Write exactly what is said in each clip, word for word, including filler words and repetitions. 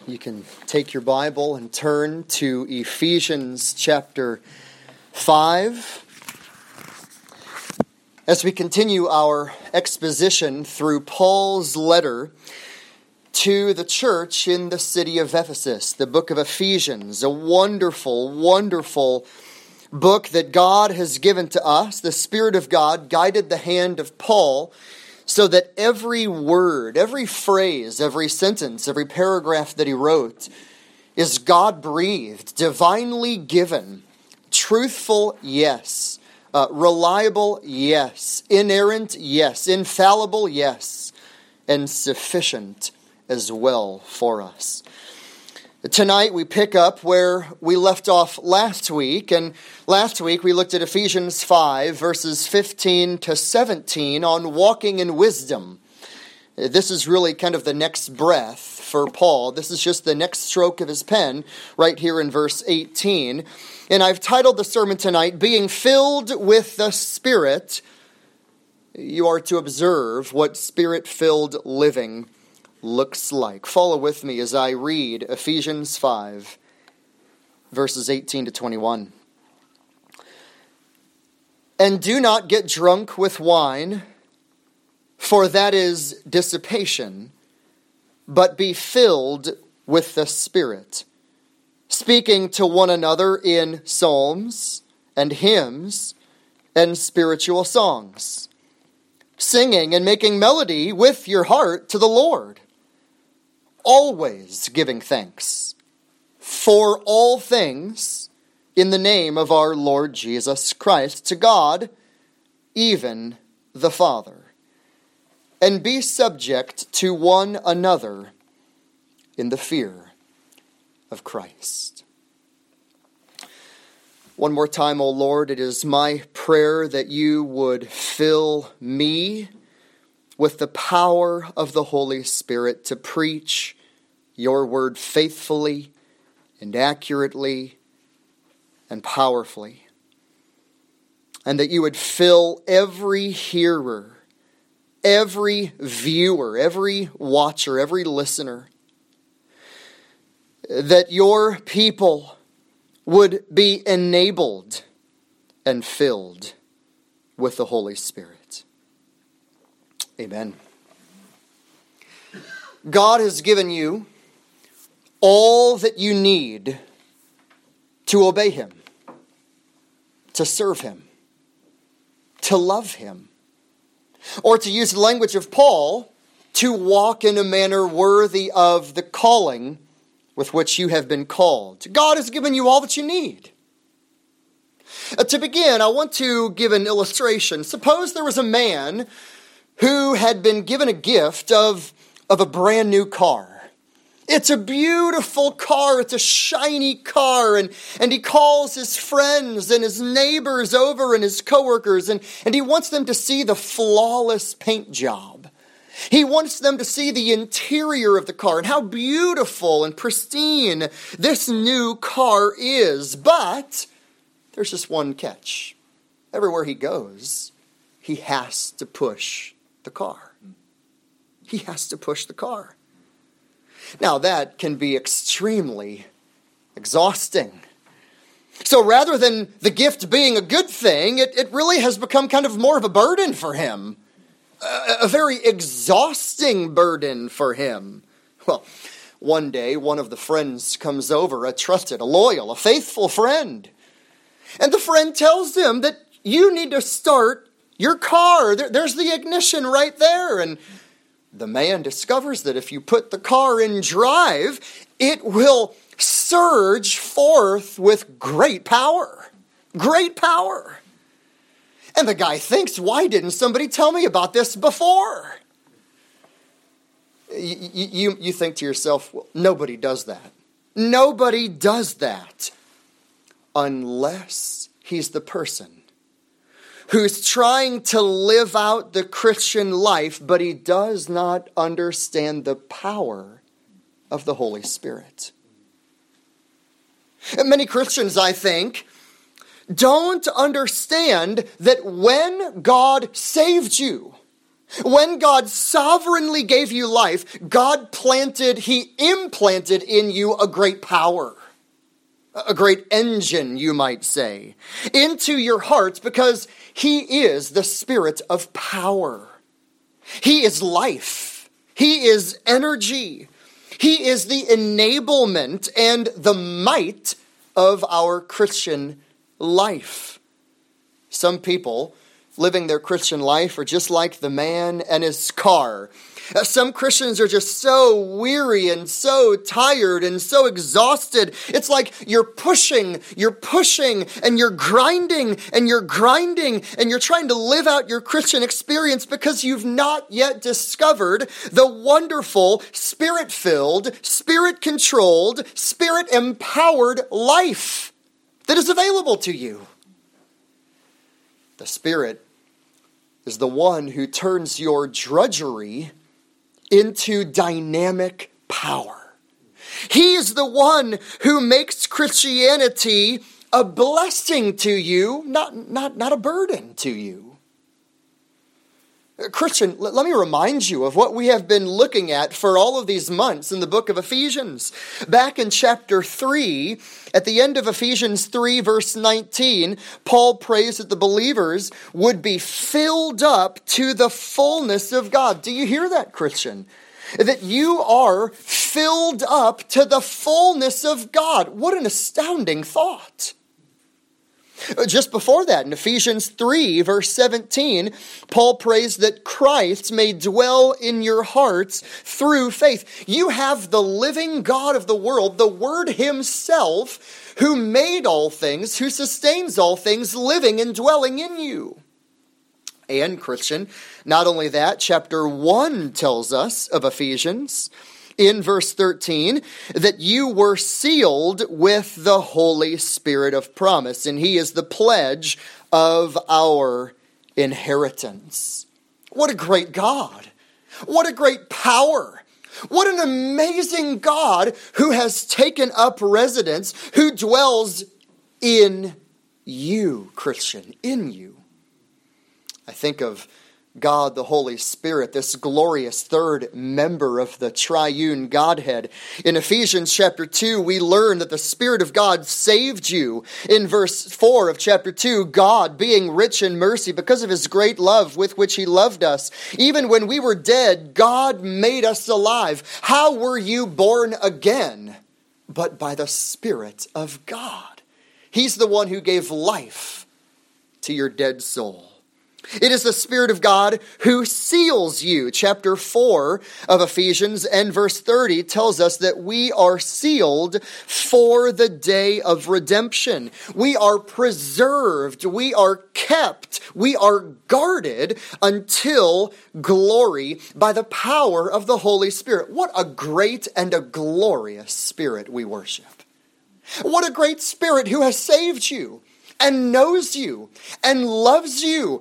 You can take your Bible and turn to Ephesians chapter five. As we continue our exposition through Paul's letter to the church in the city of Ephesus, the book of Ephesians, a wonderful, wonderful book that God has given to us. The Spirit of God guided the hand of Paul so that every word, every phrase, every sentence, every paragraph that he wrote is God-breathed, divinely given, truthful, yes, uh, reliable, yes, inerrant, yes, infallible, yes, and sufficient as well for us. Tonight we pick up where we left off last week, and last week we looked at Ephesians five, verses fifteen to seventeen on walking in wisdom. This is really kind of the next breath for Paul. This is just the next stroke of his pen right here in verse eighteen. And I've titled the sermon tonight, Being Filled with the Spirit. You are to observe what Spirit-filled living looks like. Follow with me as I read Ephesians five, verses eighteen to twenty-one. And do not get drunk with wine, for that is dissipation, but be filled with the Spirit, speaking to one another in psalms and hymns and spiritual songs, singing and making melody with your heart to the Lord, always giving thanks for all things in the name of our Lord Jesus Christ to God, even the Father, and be subject to one another in the fear of Christ. One more time, O Lord, it is my prayer that you would fill me with the power of the Holy Spirit to preach your word faithfully and accurately and powerfully. And that you would fill every hearer, every viewer, every watcher, every listener. That your people would be enabled and filled with the Holy Spirit. Amen. God has given you all that you need to obey him, to serve him, to love him, or to use the language of Paul, to walk in a manner worthy of the calling with which you have been called. God has given you all that you need. Uh, to begin, I want to give an illustration. Suppose there was a man who had been given a gift of, of a brand new car. It's a beautiful car. It's a shiny car. And, and he calls his friends and his neighbors over and his coworkers. And, and he wants them to see the flawless paint job. He wants them to see the interior of the car and how beautiful and pristine this new car is. But there's just one catch. Everywhere he goes, he has to push the car. He has to push the car. Now, that can be extremely exhausting. So rather than the gift being a good thing, it, it really has become kind of more of a burden for him. A, a very exhausting burden for him. Well, one day, one of the friends comes over, a trusted, a loyal, a faithful friend. And the friend tells him that you need to start your car. There, there's the ignition right there. And the man discovers that if you put the car in drive, it will surge forth with great power. Great power. And the guy thinks, why didn't somebody tell me about this before? You, you, you think to yourself, well, nobody does that. Nobody does that unless he's the person who's trying to live out the Christian life, but he does not understand the power of the Holy Spirit. And many Christians, I think, don't understand that when God saved you, When God sovereignly gave you life, God planted, he implanted in you a great power, a great engine, you might say, into your hearts because he is the Spirit of power. He is life. He is energy. He is the enablement and the might of our Christian life. Some people living their Christian life are just like the man and his car. Uh, some Christians are just so weary and so tired and so exhausted. It's like you're pushing, you're pushing, and you're grinding, and you're grinding, and you're trying to live out your Christian experience because you've not yet discovered the wonderful, Spirit-filled, Spirit-controlled, Spirit-empowered life that is available to you. The Spirit is the one who turns your drudgery into dynamic power. He is the one who makes Christianity a blessing to you, not, not, not a burden to you. Christian, let me remind you of what we have been looking at for all of these months in the book of Ephesians. Back in chapter three, at the end of Ephesians three, verse nineteen, Paul prays that the believers would be filled up to the fullness of God. Do you hear that, Christian? That you are filled up to the fullness of God. What an astounding thought. Just before that, in Ephesians three, verse seventeen, Paul prays that Christ may dwell in your hearts through faith. You have the living God of the world, the Word himself, who made all things, who sustains all things, living and dwelling in you. And, Christian, not only that, chapter one tells us of Ephesians, in verse thirteen, that you were sealed with the Holy Spirit of promise, and he is the pledge of our inheritance. What a great God. What a great power. What an amazing God who has taken up residence, who dwells in you, Christian, in you. I think of God, the Holy Spirit, this glorious third member of the triune Godhead. In Ephesians chapter two, we learn that the Spirit of God saved you. In verse four of chapter two, God, being rich in mercy because of his great love with which he loved us, even when we were dead, God made us alive. How were you born again? But by the Spirit of God. He's the one who gave life to your dead soul. It is the Spirit of God who seals you. Chapter four of Ephesians and verse thirty tells us that we are sealed for the day of redemption. We are preserved. We are kept. We are guarded until glory by the power of the Holy Spirit. What a great and a glorious Spirit we worship. What a great Spirit who has saved you and knows you and loves you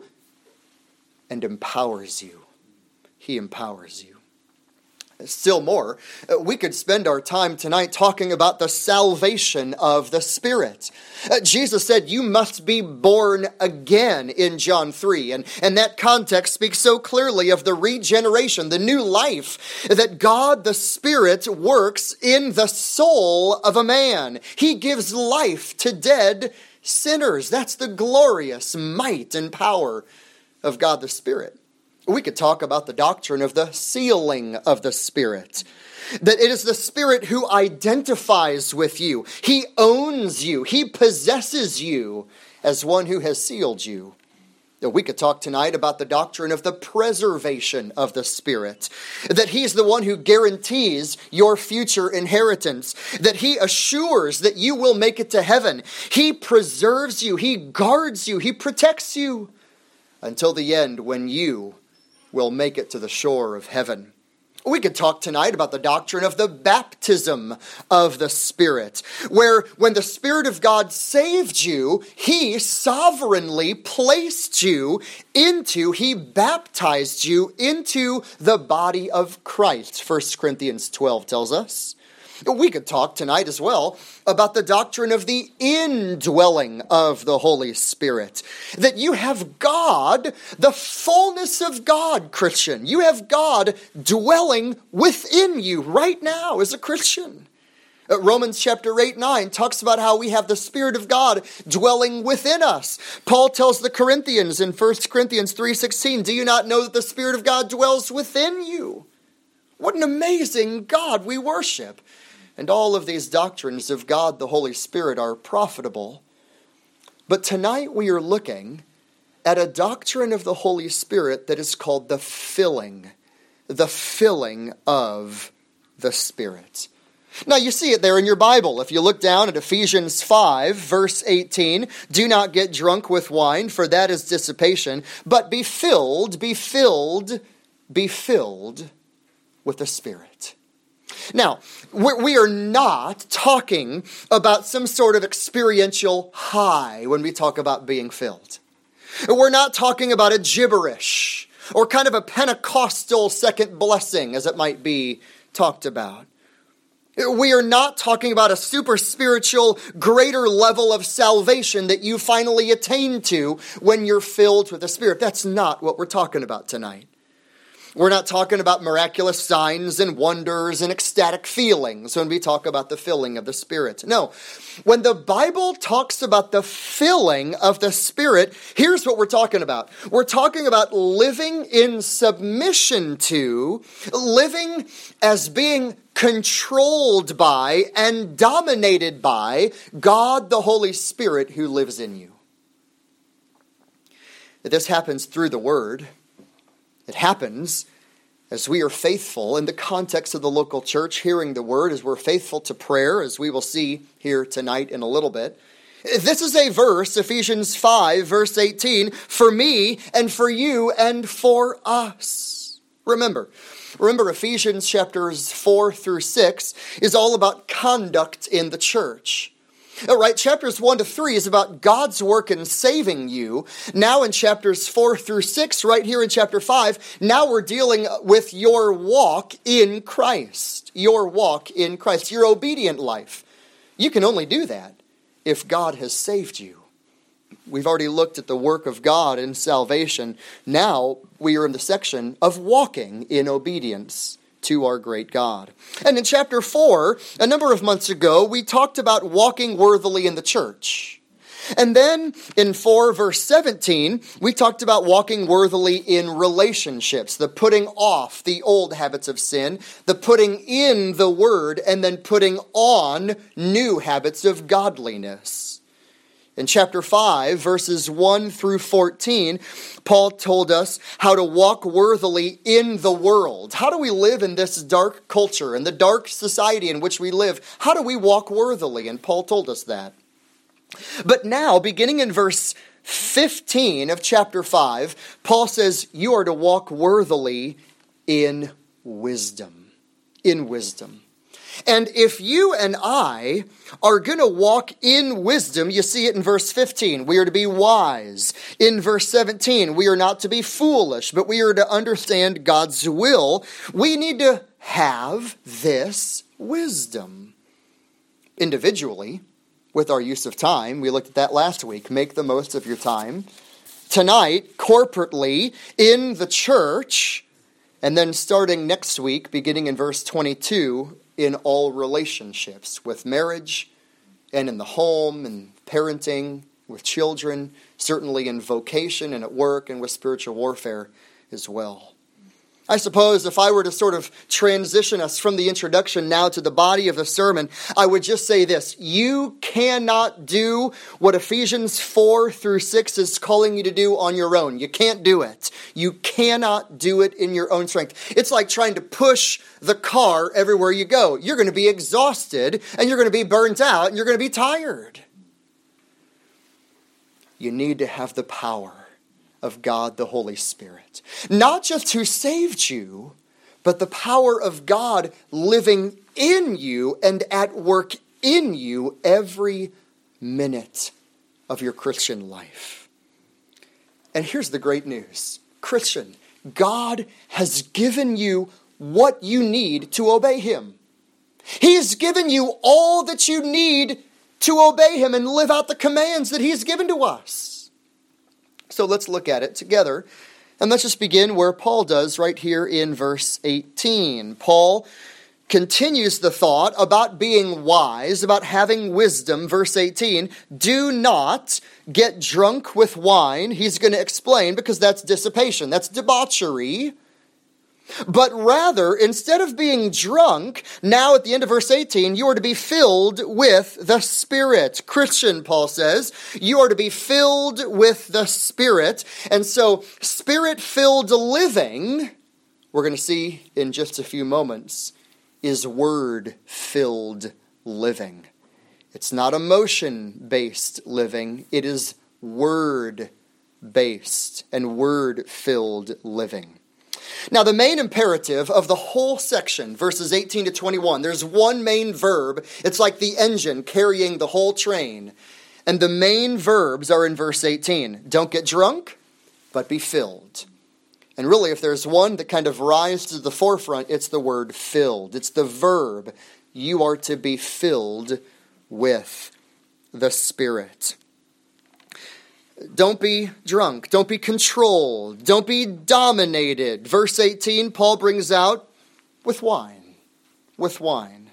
and empowers you. He empowers you. Still more, we could spend our time tonight talking about the salvation of the Spirit. Uh, Jesus said, you must be born again in John three. And, and that context speaks so clearly of the regeneration, the new life that God the Spirit works in the soul of a man. He gives life to dead sinners. That's the glorious might and power of God the Spirit. We could talk about the doctrine of the sealing of the Spirit. That it is the Spirit who identifies with you. He owns you. He possesses you as one who has sealed you. We could talk tonight about the doctrine of the preservation of the Spirit. That he's the one who guarantees your future inheritance. That he assures that you will make it to heaven. He preserves you. He guards you. He protects you until the end when you will make it to the shore of heaven. We could talk tonight about the doctrine of the baptism of the Spirit, where when the Spirit of God saved you, he sovereignly placed you into, he baptized you into the body of Christ, First Corinthians twelve tells us. We could talk tonight as well about the doctrine of the indwelling of the Holy Spirit. That you have God, the fullness of God, Christian. You have God dwelling within you right now as a Christian. Uh, Romans chapter eight, nine talks about how we have the Spirit of God dwelling within us. Paul tells the Corinthians in First Corinthians three sixteen, do you not know that the Spirit of God dwells within you? What an amazing God we worship. And all of these doctrines of God the Holy Spirit are profitable. But tonight we are looking at a doctrine of the Holy Spirit that is called the filling, the filling of the Spirit. Now you see it there in your Bible. If you look down at Ephesians five, verse eighteen, do not get drunk with wine, for that is dissipation, but be filled, be filled, be filled with the Spirit. Now, we are not talking about some sort of experiential high when we talk about being filled. We're not talking about a gibberish or kind of a Pentecostal second blessing, as it might be talked about. We are not talking about a super spiritual, greater level of salvation that you finally attain to when you're filled with the Spirit. That's not what we're talking about tonight. We're not talking about miraculous signs and wonders and ecstatic feelings when we talk about the filling of the Spirit. No, when the Bible talks about the filling of the Spirit, here's what we're talking about. We're talking about living in submission to, living as being controlled by and dominated by God the Holy Spirit who lives in you. This happens through the Word. It happens as we are faithful in the context of the local church, hearing the Word, as we're faithful to prayer, as we will see here tonight in a little bit. This is a verse, Ephesians five, verse eighteen, for me and for you and for us. Remember, remember Ephesians chapters four through six is all about conduct in the church. All right, chapters one to three is about God's work in saving you. Now in chapters four through six, right here in chapter five, now we're dealing with your walk in Christ. Your walk in Christ, your obedient life. You can only do that if God has saved you. We've already looked at the work of God in salvation. Now we are in the section of walking in obedience to our great God. And in chapter four, a number of months ago, we talked about walking worthily in the church. And then in four verse seventeen, we talked about walking worthily in relationships, the putting off the old habits of sin, the putting in the word, and then putting on new habits of godliness. In chapter five, verses one through fourteen, Paul told us how to walk worthily in the world. How do we live in this dark culture, in the dark society in which we live? How do we walk worthily? And Paul told us that. But now, beginning in verse fifteen of chapter five, Paul says you are to walk worthily in wisdom. In wisdom. And if you and I are going to walk in wisdom, you see it in verse fifteen, we are to be wise. In verse seventeen, we are not to be foolish, but we are to understand God's will. We need to have this wisdom. Individually, with our use of time, we looked at that last week, make the most of your time. Tonight, corporately, in the church, and then starting next week, beginning in verse twenty-two, in all relationships, with marriage and in the home and parenting, with children, certainly in vocation and at work and with spiritual warfare as well. I suppose if I were to sort of transition us from the introduction now to the body of the sermon, I would just say this. You cannot do what Ephesians four through six is calling you to do on your own. You can't do it. You cannot do it in your own strength. It's like trying to push the car everywhere you go. You're going to be exhausted and you're going to be burnt out and you're going to be tired. You need to have the power of God the Holy Spirit. Not just who saved you, but the power of God living in you and at work in you every minute of your Christian life. And here's the great news. Christian, God has given you what you need to obey Him. He's given you all that you need to obey him and live out the commands that he's given to us. So let's look at it together. And let's just begin where Paul does right here in verse eighteen. Paul continues the thought about being wise, about having wisdom. Verse eighteen, do not get drunk with wine. He's going to explain, because that's dissipation, that's debauchery. But rather, instead of being drunk, now at the end of verse eighteen, you are to be filled with the Spirit. Christian, Paul says, you are to be filled with the Spirit. And so, Spirit-filled living, we're going to see in just a few moments, is word-filled living. It's not emotion-based living. It is word-based and word-filled living. Now, the main imperative of the whole section, verses eighteen to twenty-one, there's one main verb. It's like the engine carrying the whole train. And the main verbs are in verse eighteen. Don't get drunk, but be filled. And really, if there's one that kind of rises to the forefront, it's the word filled. It's the verb. You are to be filled with the Spirit. Don't be drunk. Don't be controlled. Don't be dominated. Verse eighteen, Paul brings out with wine. With wine.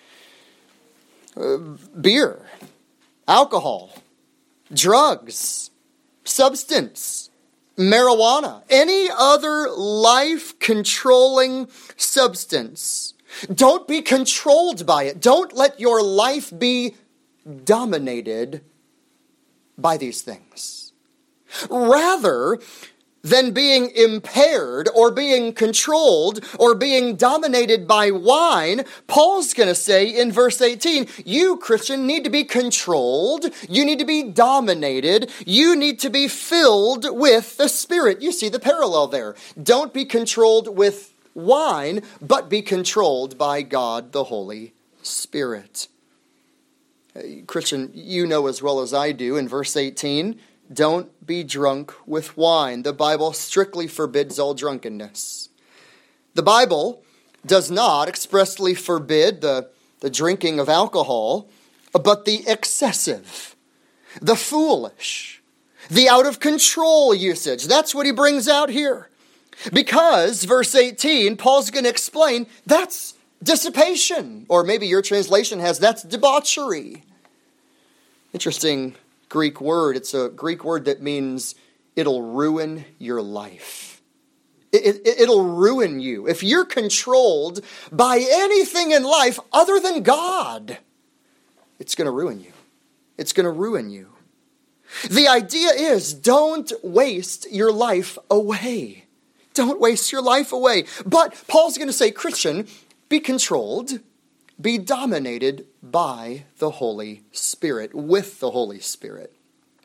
Uh, beer. Alcohol. Drugs. Substance. Marijuana. Any other life-controlling substance. Don't be controlled by it. Don't let your life be dominated by these things. Rather than being impaired or being controlled or being dominated by wine, Paul's going to say in verse eighteen, you, Christian, need to be controlled. You need to be dominated. You need to be filled with the Spirit. You see the parallel there. Don't be controlled with wine, but be controlled by God, the Holy Spirit. Christian, you know as well as I do, in verse eighteen, don't be drunk with wine. The Bible strictly forbids all drunkenness. The Bible does not expressly forbid the, the drinking of alcohol, but the excessive, the foolish, the out-of-control usage. That's what he brings out here. Because, verse eighteen, Paul's going to explain, that's dissipation. Or maybe your translation has, that's debauchery. Interesting Greek word. It's a Greek word that means it'll ruin your life. It, it, it'll ruin you. If you're controlled by anything in life other than God, it's going to ruin you. It's going to ruin you. The idea is, don't waste your life away. Don't waste your life away. But Paul's going to say, Christian, be controlled, be dominated by the Holy Spirit, with the Holy Spirit.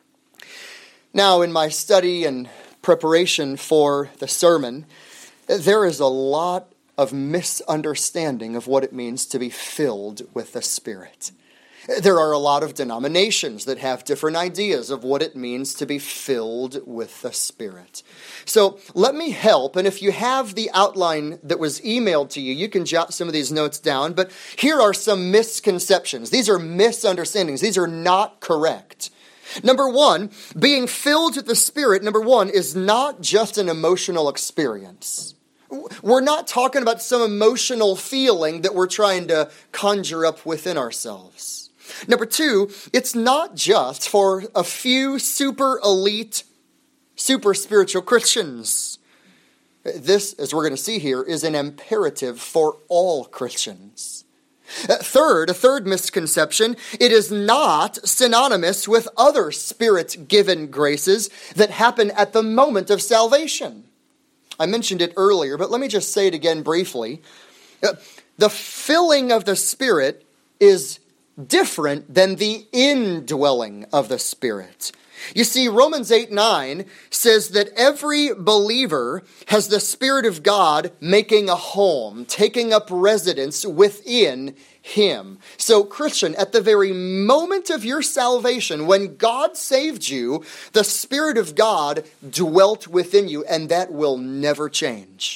Now, in my study and preparation for the sermon, there is a lot of misunderstanding of what it means to be filled with the Spirit. There are a lot of denominations that have different ideas of what it means to be filled with the Spirit. So let me help, and if you have the outline that was emailed to you, you can jot some of these notes down, but here are some misconceptions. These are misunderstandings. These are not correct. Number one, being filled with the Spirit, number one, is not just an emotional experience. We're not talking about some emotional feeling that we're trying to conjure up within ourselves. Number two, it's not just for a few super elite, super spiritual Christians. This, as we're going to see here, is an imperative for all Christians. Third, a third misconception, it is not synonymous with other Spirit-given graces that happen at the moment of salvation. I mentioned it earlier, but let me just say it again briefly. The filling of the Spirit is different than the indwelling of the Spirit. You see, Romans eight nine says that every believer has the Spirit of God making a home, taking up residence within him. So, Christian, at the very moment of your salvation, when God saved you, the Spirit of God dwelt within you, and that will never change.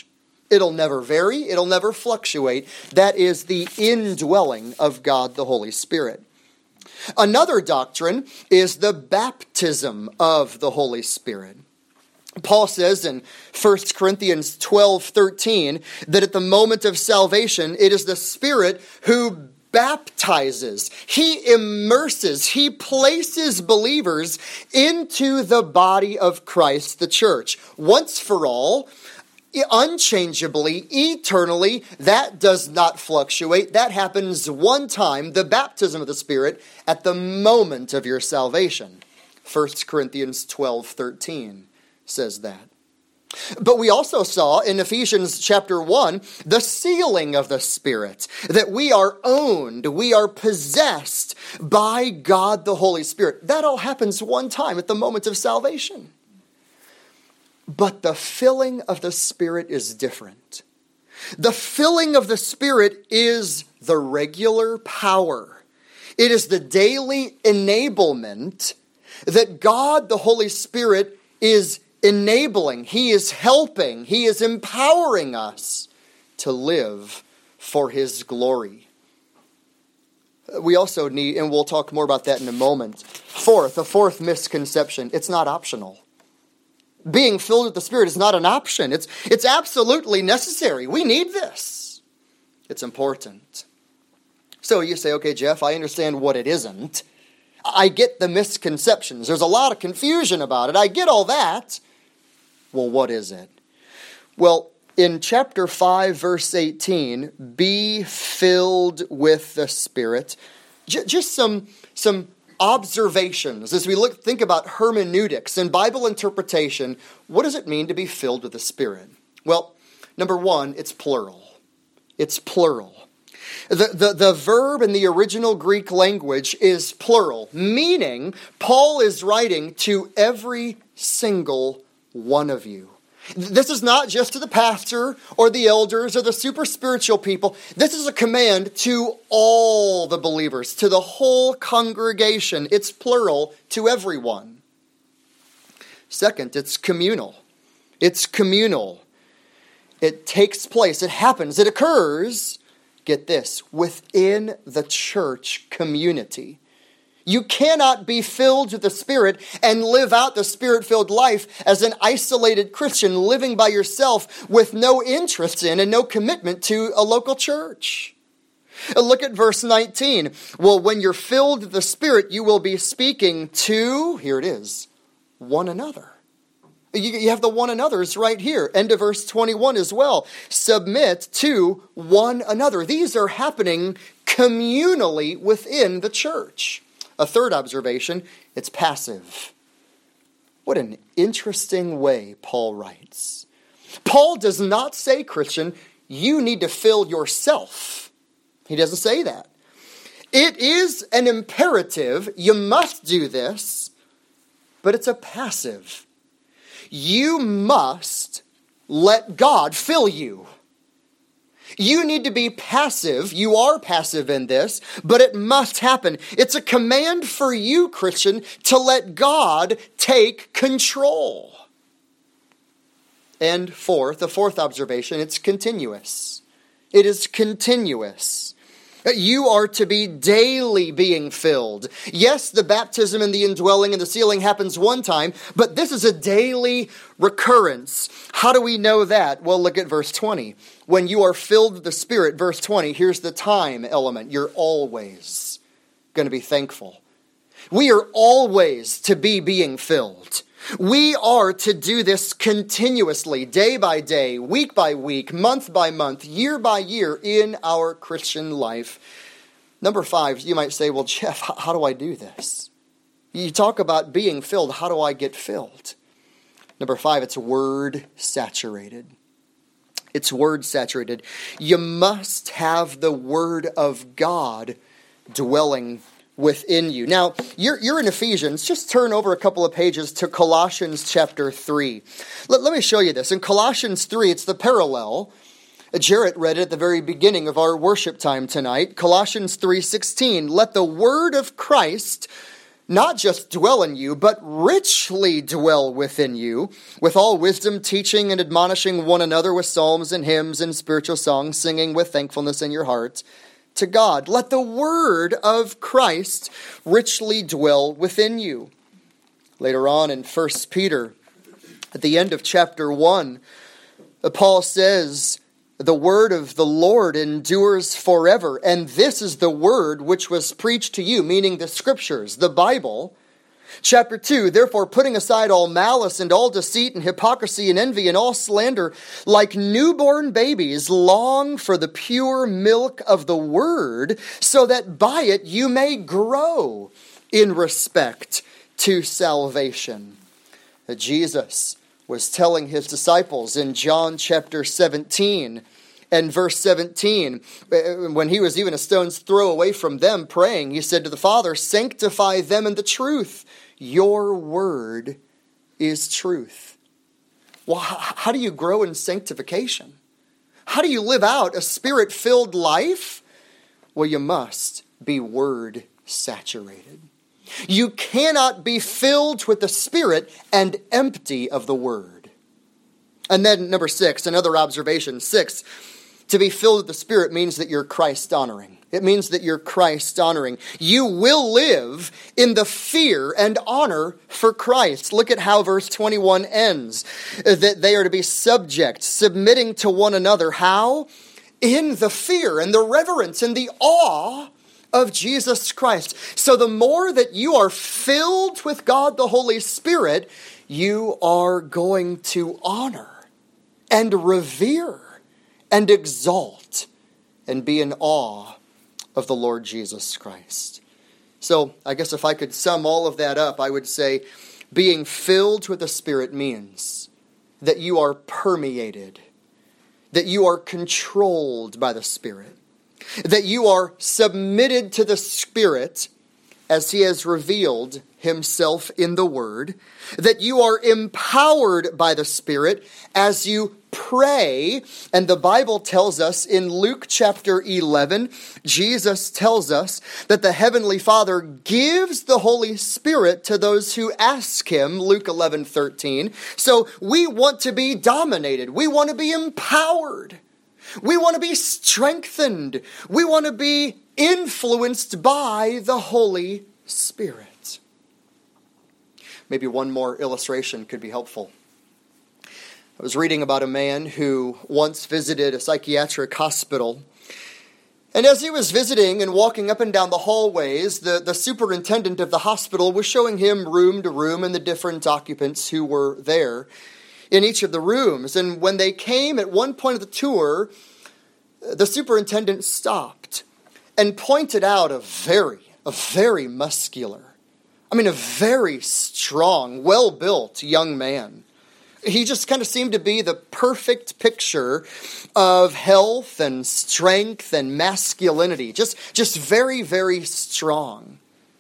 It'll never vary. It'll never fluctuate. That is the indwelling of God the Holy Spirit. Another doctrine is the baptism of the Holy Spirit. Paul says in First Corinthians twelve thirteen that at the moment of salvation, it is the Spirit who baptizes. He immerses. He places believers into the body of Christ, the church. Once for all, unchangeably, eternally. That does not fluctuate. That happens one time, the baptism of the Spirit, at the moment of your salvation. First Corinthians twelve thirteen says that. But we also saw in Ephesians chapter one, the sealing of the Spirit, that we are owned, we are possessed by God the Holy Spirit. That all happens one time at the moment of salvation. But the filling of the Spirit is different. The filling of the Spirit is the regular power. It is the daily enablement that God, the Holy Spirit, is enabling. He is helping. He is empowering us to live for His glory. We also need, and we'll talk more about that in a moment. Fourth, a fourth misconception, it's not optional. Being filled with the Spirit is not an option. It's, it's absolutely necessary. We need this. It's important. So you say, okay, Jeff, I understand what it isn't. I get the misconceptions. There's a lot of confusion about it. I get all that. Well, what is it? Well, in chapter five, verse eighteen, be filled with the Spirit. J- just some, some observations as we look, think about hermeneutics and Bible interpretation. What does it mean to be filled with the Spirit? Well, number one, it's plural. It's plural. The, the, the verb in the original Greek language is plural, meaning Paul is writing to every single one of you. This is not just to the pastor or the elders or the super spiritual people. This is a command to all the believers, to the whole congregation. It's plural, to everyone. Second, it's communal. It's communal. It takes place, it happens, it occurs, get this, within the church community. You cannot be filled with the Spirit and live out the Spirit-filled life as an isolated Christian living by yourself with no interest in and no commitment to a local church. Look at verse nineteen. Well, when you're filled with the Spirit, you will be speaking to, here it is, one another. You have the one another's right here. End of verse twenty-one as well. Submit to one another. These are happening communally within the church. A third observation, it's passive. What an interesting way Paul writes. Paul does not say, Christian, you need to fill yourself. He doesn't say that. It is an imperative, you must do this, but it's a passive. You must let God fill you. You need to be passive. You are passive in this, but it must happen. It's a command for you, Christian, to let God take control. And fourth, the fourth observation, it's continuous. It is continuous. You are to be daily being filled. Yes, the baptism and the indwelling and the sealing happens one time, but this is a daily recurrence. How do we know that? Well, look at verse twenty. When you are filled with the Spirit, verse twenty, here's the time element. You're always going to be thankful. We are always to be being filled. We are to do this continuously, day by day, week by week, month by month, year by year in our Christian life. Number five, you might say, well, Jeff, how do I do this? You talk about being filled. How do I get filled? Number five, it's word saturated. It's word saturated. You must have the word of God dwelling within you. Now, you're, you're in Ephesians. Just turn over a couple of pages to Colossians chapter three. Let, let me show you this. In Colossians three, it's the parallel. Jarrett read it at the very beginning of our worship time tonight. Colossians three sixteen, let the word of Christ not just dwell in you, but richly dwell within you, with all wisdom, teaching and admonishing one another with psalms and hymns and spiritual songs, singing with thankfulness in your heart to God. Let the word of Christ richly dwell within you. Later on in First Peter, at the end of chapter one, Paul says, the word of the Lord endures forever, and this is the word which was preached to you, meaning the scriptures, the Bible. Chapter two, therefore putting aside all malice and all deceit and hypocrisy and envy and all slander, like newborn babies, long for the pure milk of the word, so that by it you may grow in respect to salvation. Jesus was telling his disciples in John chapter seventeen and verse seventeen, when he was even a stone's throw away from them praying, he said to the Father, sanctify them in the truth. Your word is truth. Well, how do you grow in sanctification? How do you live out a spirit-filled life? Well, you must be word saturated. You cannot be filled with the Spirit and empty of the Word. And then number six, another observation. Six, to be filled with the Spirit means that you're Christ-honoring. It means that you're Christ-honoring. You will live in the fear and honor for Christ. Look at how verse twenty-one ends. That they are to be subject, submitting to one another. How? In the fear and the reverence and the awe of Jesus Christ. So the more that you are filled with God the Holy Spirit, you are going to honor and revere and exalt and be in awe of the Lord Jesus Christ. So I guess if I could sum all of that up, I would say being filled with the Spirit means that you are permeated, that you are controlled by the Spirit, that you are submitted to the Spirit as He has revealed Himself in the Word, that you are empowered by the Spirit as you pray. And the Bible tells us in Luke chapter eleven, Jesus tells us that the Heavenly Father gives the Holy Spirit to those who ask Him, Luke eleven thirteen. So we want to be dominated. We want to be empowered. We want to be strengthened. We want to be influenced by the Holy Spirit. Maybe one more illustration could be helpful. I was reading about a man who once visited a psychiatric hospital. And as he was visiting and walking up and down the hallways, the, the superintendent of the hospital was showing him room to room and the different occupants who were there in each of the rooms. And when they came at one point of the tour, the superintendent stopped and pointed out a very, a very muscular, I mean, a very strong, well-built young man. He just kind of seemed to be the perfect picture of health and strength and masculinity. Just, just very, very strong.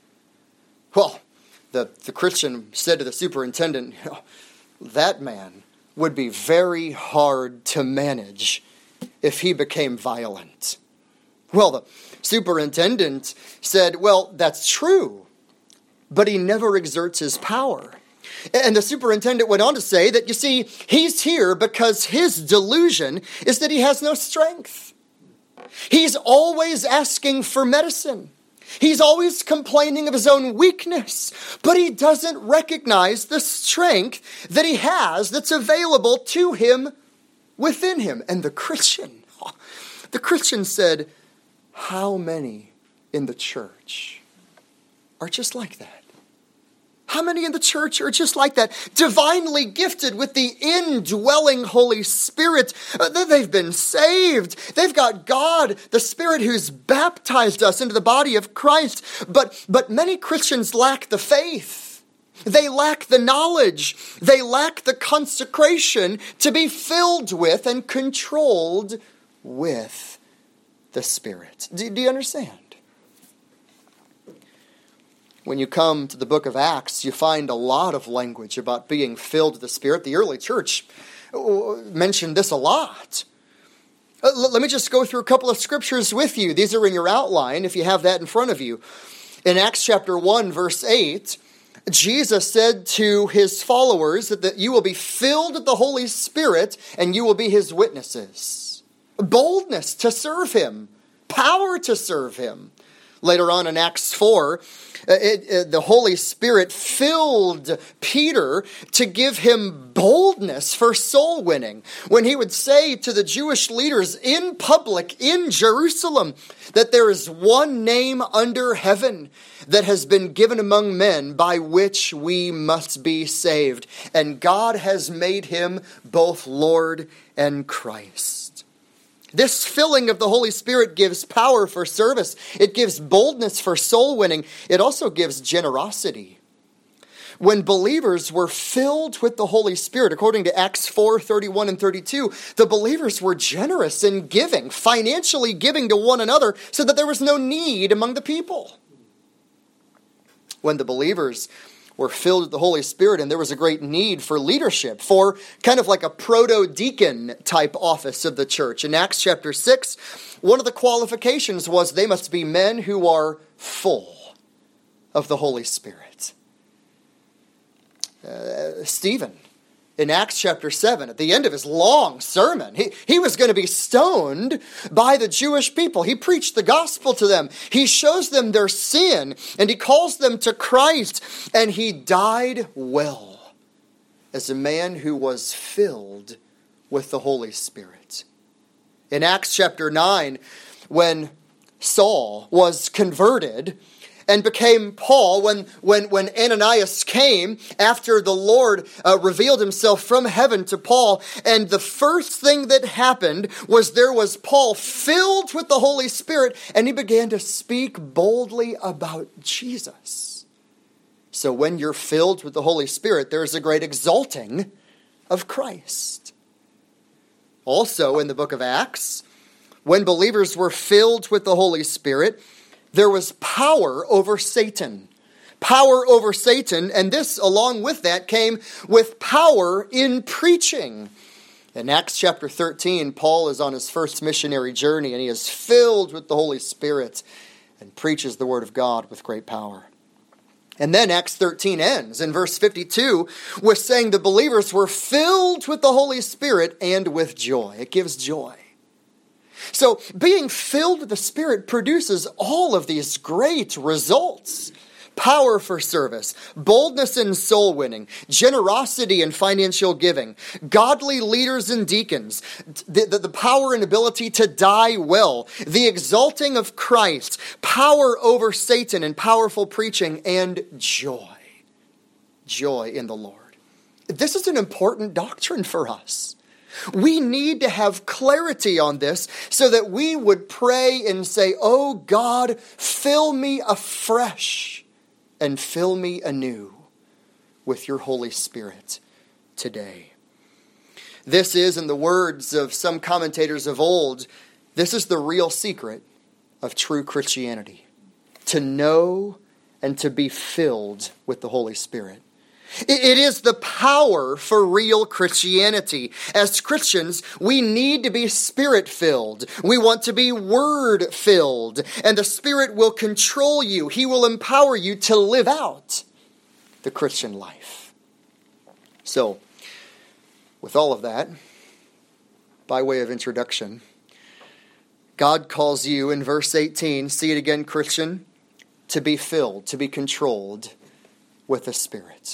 Well, the, the Christian said to the superintendent, you know, that man would be very hard to manage if he became violent. Well, the superintendent said, well, that's true, but he never exerts his power. And the superintendent went on to say that, you see, he's here because his delusion is that he has no strength. He's always asking for medicine. He's always complaining of his own weakness, but he doesn't recognize the strength that he has that's available to him within him. And the Christian, the Christian said, how many in the church are just like that? How many in the church are just like that? Divinely gifted with the indwelling Holy Spirit. They've been saved. They've got God, the Spirit who's baptized us into the body of Christ. But, but many Christians lack the faith. They lack the knowledge. They lack the consecration to be filled with and controlled with the Spirit. Do, do you understand? When you come to the book of Acts, you find a lot of language about being filled with the Spirit. The early church mentioned this a lot. Let me just go through a couple of scriptures with you. These are in your outline if you have that in front of you. In Acts chapter one, verse eight, Jesus said to his followers that, that you will be filled with the Holy Spirit and you will be his witnesses. Boldness to serve him. Power to serve him. Later on in Acts four, it, it, the Holy Spirit filled Peter to give him boldness for soul winning. When he would say to the Jewish leaders in public in Jerusalem that there is one name under heaven that has been given among men by which we must be saved. And God has made him both Lord and Christ. This filling of the Holy Spirit gives power for service. It gives boldness for soul winning. It also gives generosity. When believers were filled with the Holy Spirit, according to Acts four, thirty-one and thirty-two, the believers were generous in giving, financially giving to one another so that there was no need among the people. When the believers were filled with the Holy Spirit and there was a great need for leadership, for kind of like a proto-deacon type office of the church. In Acts chapter six, one of the qualifications was they must be men who are full of the Holy Spirit. Uh, Stephen, in Acts chapter seven, at the end of his long sermon, he, he was going to be stoned by the Jewish people. He preached the gospel to them. He shows them their sin, and he calls them to Christ, and he died well as a man who was filled with the Holy Spirit. In Acts chapter nine, when Saul was converted and became Paul, when, when, when Ananias came after the Lord uh, revealed himself from heaven to Paul, and the first thing that happened was there was Paul filled with the Holy Spirit, and he began to speak boldly about Jesus. So when you're filled with the Holy Spirit, there's a great exalting of Christ. Also in the book of Acts, when believers were filled with the Holy Spirit, there was power over Satan. Power over Satan, and this, along with that, came with power in preaching. In Acts chapter thirteen, Paul is on his first missionary journey, and he is filled with the Holy Spirit and preaches the word of God with great power. And then Acts thirteen ends in verse fifty-two with saying the believers were filled with the Holy Spirit and with joy. It gives joy. So being filled with the Spirit produces all of these great results. Power for service, boldness in soul winning, generosity in financial giving, godly leaders and deacons, the, the, the power and ability to die well, the exalting of Christ, power over Satan and powerful preaching, and joy. Joy in the Lord. This is an important doctrine for us. We need to have clarity on this so that we would pray and say, "Oh God, fill me afresh and fill me anew with your Holy Spirit today." This is, in the words of some commentators of old, this is the real secret of true Christianity. To know and to be filled with the Holy Spirit. It is the power for real Christianity. As Christians, we need to be Spirit-filled. We want to be Word-filled. And the Spirit will control you. He will empower you to live out the Christian life. So, with all of that, by way of introduction, God calls you in verse eighteen, see it again, Christian, to be filled, to be controlled with the Spirit.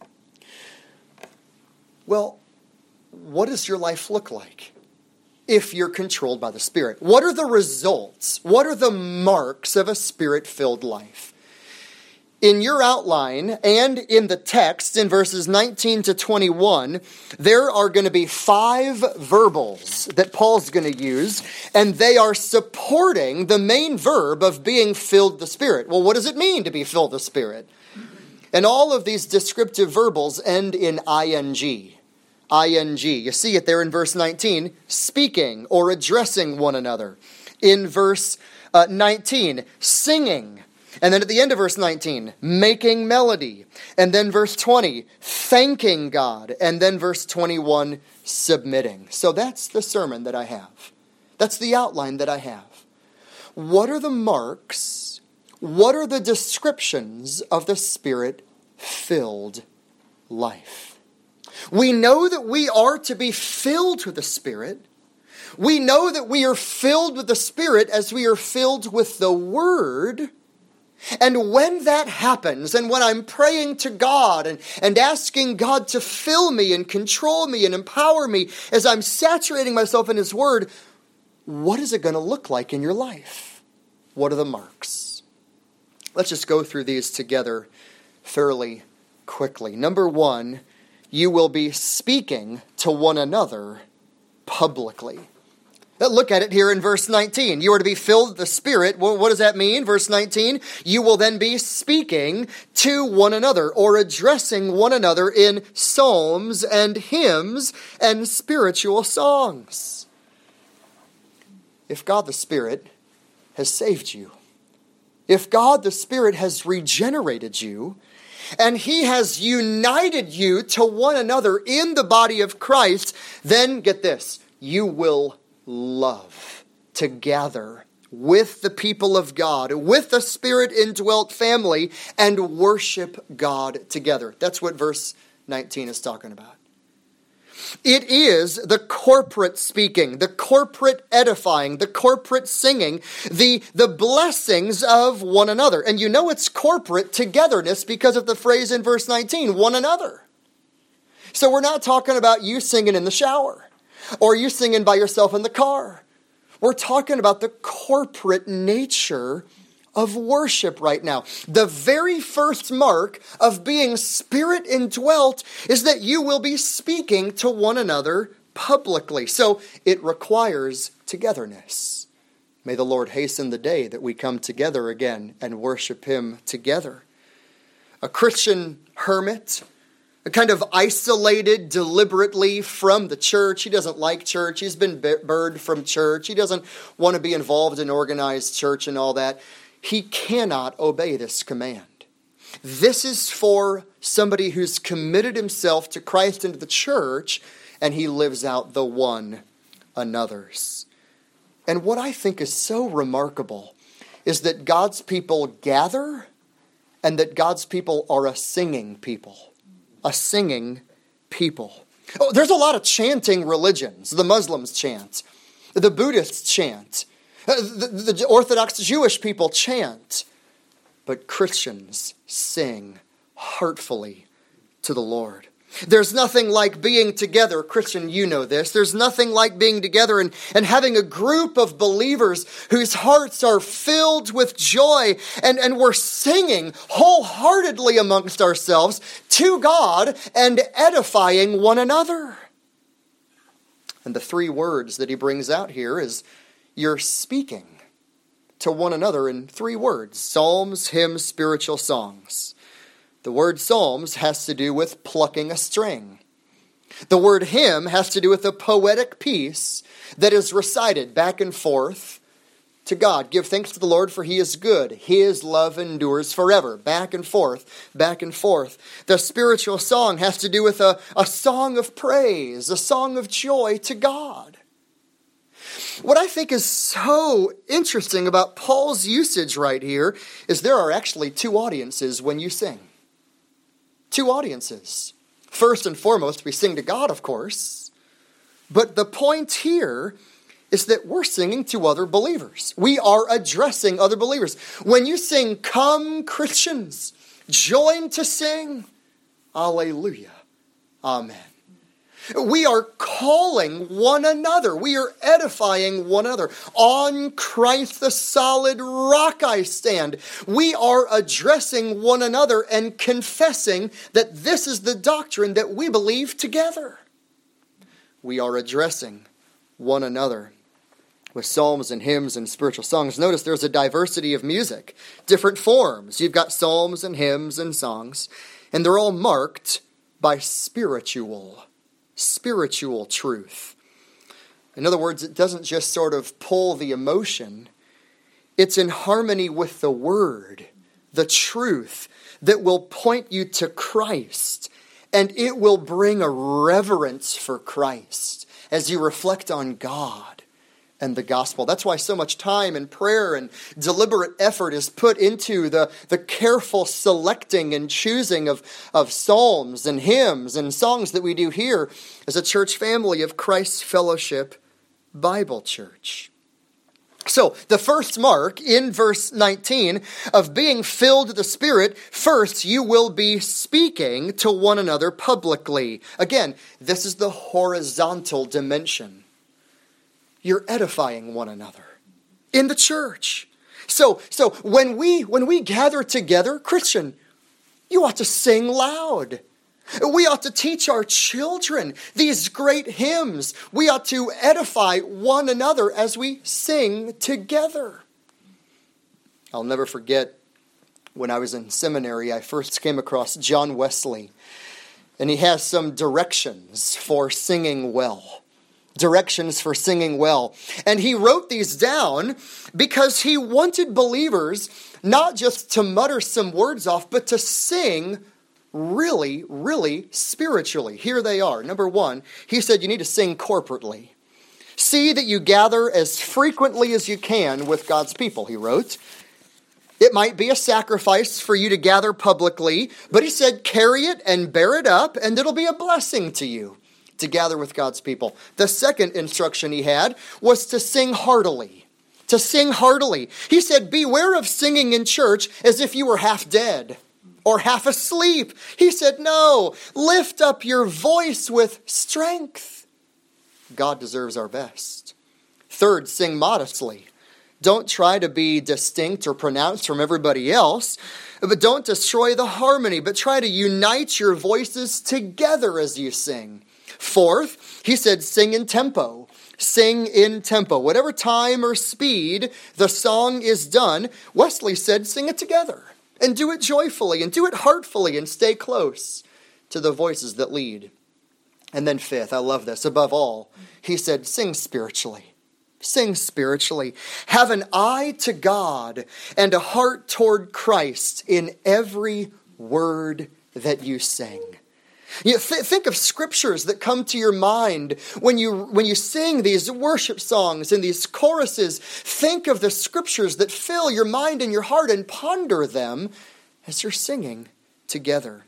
Well, what does your life look like if you're controlled by the Spirit? What are the results? What are the marks of a Spirit-filled life? In your outline and in the text, in verses nineteen to twenty-one, there are going to be five verbals that Paul's going to use, and they are supporting the main verb of being filled with the Spirit. Well, what does it mean to be filled with the Spirit? And all of these descriptive verbals end in ing. ing. You see it there in verse nineteen, speaking or addressing one another. In verse uh, nineteen, singing. And then at the end of verse nineteen, making melody. And then verse twenty, thanking God. And then verse twenty-one, submitting. So that's the sermon that I have. That's the outline that I have. What are the marks? what are the descriptions of the Spirit-filled life? We know that we are to be filled with the Spirit. We know that we are filled with the Spirit as we are filled with the Word. And when that happens, and when I'm praying to God and, and asking God to fill me and control me and empower me as I'm saturating myself in His Word, what is it going to look like in your life? What are the marks? Let's just go through these together fairly quickly. Number one, you will be speaking to one another publicly. Look at it here in verse nineteen. You are to be filled with the Spirit. What does that mean? Verse nineteen, you will then be speaking to one another or addressing one another in psalms and hymns and spiritual songs. If God the Spirit has saved you, if God the Spirit has regenerated you, and He has united you to one another in the body of Christ, then get this, you will love to gather with the people of God, with the Spirit-indwelt family, and worship God together. That's what verse nineteen is talking about. It is the corporate speaking, the corporate edifying, the corporate singing, the, the blessings of one another. And you know it's corporate togetherness because of the phrase in verse nineteen, one another. So we're not talking about you singing in the shower or you singing by yourself in the car. We're talking about the corporate nature of worship right now. The very first mark of being Spirit indwelt is that you will be speaking to one another publicly. So it requires togetherness. May the Lord hasten the day that we come together again and worship Him together. A Christian hermit, a kind of isolated deliberately from the church. He doesn't like church. He's been burned from church. He doesn't want to be involved in organized church and all that. He cannot obey this command. This is for somebody who's committed himself to Christ and to the church, and he lives out the one another's. And what I think is so remarkable is that God's people gather, and that God's people are a singing people. A singing people. Oh, there's a lot of chanting religions. The Muslims chant. The Buddhists chant. The, the Orthodox Jewish people chant. But Christians sing heartfully to the Lord. There's nothing like being together. Christian, you know this. There's nothing like being together and, and having a group of believers whose hearts are filled with joy. And, and we're singing wholeheartedly amongst ourselves to God and edifying one another. And the three words that he brings out here is you're speaking to one another in three words. Psalms, hymns, spiritual songs. The word psalms has to do with plucking a string. The word hymn has to do with a poetic piece that is recited back and forth to God. Give thanks to the Lord, for He is good. His love endures forever. Back and forth, back and forth. The spiritual song has to do with a, a song of praise, a song of joy to God. What I think is so interesting about Paul's usage right here is there are actually two audiences when you sing. Two audiences. First and foremost, we sing to God, of course. But the point here is that we're singing to other believers. We are addressing other believers. When you sing, "Come Christians, join to sing," Alleluia, Amen. We are calling one another. We are edifying one another. On Christ the solid rock I stand. We are addressing one another and confessing that this is the doctrine that we believe together. We are addressing one another with psalms and hymns and spiritual songs. Notice there's a diversity of music, different forms. You've got psalms and hymns and songs, and they're all marked by spiritual Spiritual truth. In other words, it doesn't just sort of pull the emotion. It's in harmony with the word, the truth that will point you to Christ. And it will bring a reverence for Christ as you reflect on God and the gospel. That's why so much time and prayer and deliberate effort is put into the, the careful selecting and choosing of, of psalms and hymns and songs that we do here as a church family of Christ's Fellowship Bible Church. So, the first mark in verse nineteen of being filled with the Spirit, first you will be speaking to one another publicly. Again, this is the horizontal dimension. You're edifying one another in the church. So, so when we when we gather together, Christian, you ought to sing loud. We ought to teach our children these great hymns. We ought to edify one another as we sing together. I'll never forget when I was in seminary, I first came across John Wesley, and he has some directions for singing well. Directions for singing well. And he wrote these down because he wanted believers not just to mutter some words off, but to sing really, really spiritually. Here they are. Number one, he said you need to sing corporately. See that you gather as frequently as you can with God's people, he wrote. It might be a sacrifice for you to gather publicly, but he said carry it and bear it up, and it'll be a blessing to you to gather with God's people. The second instruction he had was to sing heartily. To sing heartily. He said, beware of singing in church as if you were half dead or half asleep. He said, no, lift up your voice with strength. God deserves our best. Third, sing modestly. Don't try to be distinct or pronounced from everybody else, but don't destroy the harmony, but try to unite your voices together as you sing. Fourth, he said, sing in tempo. Sing in tempo. Whatever time or speed the song is done, Wesley said, sing it together. And do it joyfully, and do it heartfully, and stay close to the voices that lead. And then fifth, I love this, above all, he said, sing spiritually. Sing spiritually. Have an eye to God and a heart toward Christ in every word that you sing. You th- think of scriptures that come to your mind when you when you sing these worship songs and these choruses. Think of the scriptures that fill your mind and your heart and ponder them as you're singing together.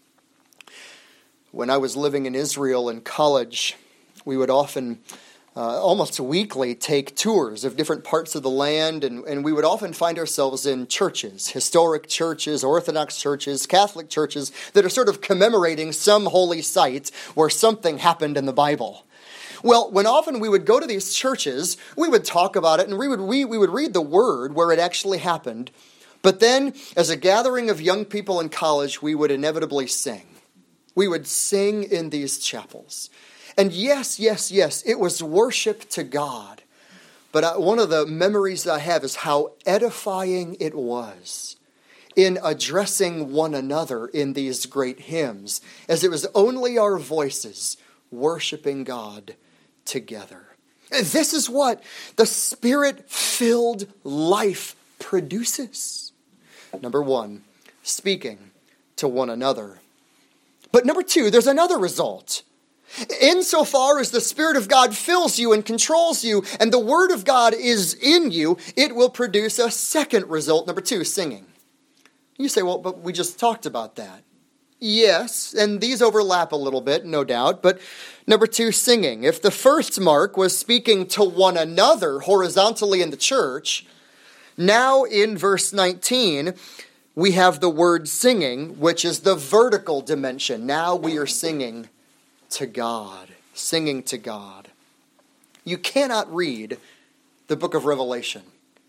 When I was living in Israel in college, we would often Uh, almost weekly take tours of different parts of the land, and, and we would often find ourselves in churches, historic churches, Orthodox churches, Catholic churches that are sort of commemorating some holy site where something happened in the Bible. Well, when often we would go to these churches, we would talk about it, and we would, we, we would read the word where it actually happened. But then, as a gathering of young people in college, we would inevitably sing. We would sing in these chapels. And yes, yes, yes, it was worship to God. But I, one of the memories I have is how edifying it was in addressing one another in these great hymns, as it was only our voices worshiping God together. And this is what the Spirit-filled life produces. Number one, speaking to one another. But number two, there's another result. Insofar as the Spirit of God fills you and controls you, and the Word of God is in you, it will produce a second result. Number two, singing. You say, well, but we just talked about that. Yes, and these overlap a little bit, no doubt. But number two, singing. If the first mark was speaking to one another horizontally in the church, now in verse nineteen, we have the word singing, which is the vertical dimension. Now we are singing to God, singing to God. You cannot read the book of Revelation